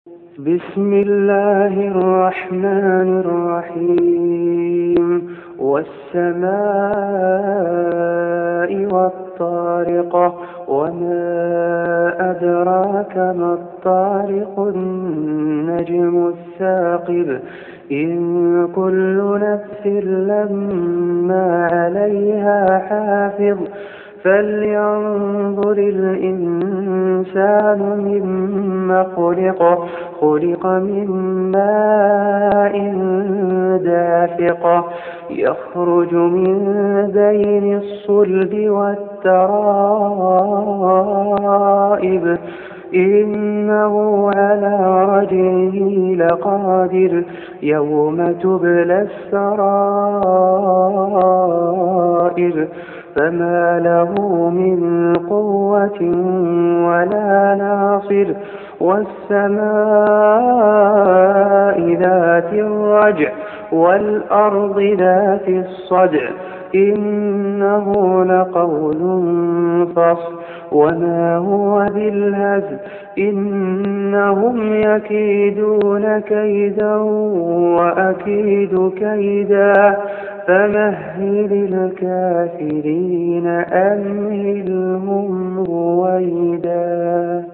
بسم الله الرحمن الرحيم والسماء والطارق وما أدراك ما الطارق النجم الثاقب إن كل نفس لما عليها حافظ فلينظر الإنسان مما خلق من ماء دافق يخرج من بين الصلب والترائب إنه على رجعه لقادر يوم تبلى السرائر فما له من قوة ولا ناصر والسماء ذات الرجع والأرض ذات الصدع إنه لقول فصل وما هو بالهزل إنهم يكيدون كيدا وأكيد كيدا فمهل الكافرين أمهلهم رويدا.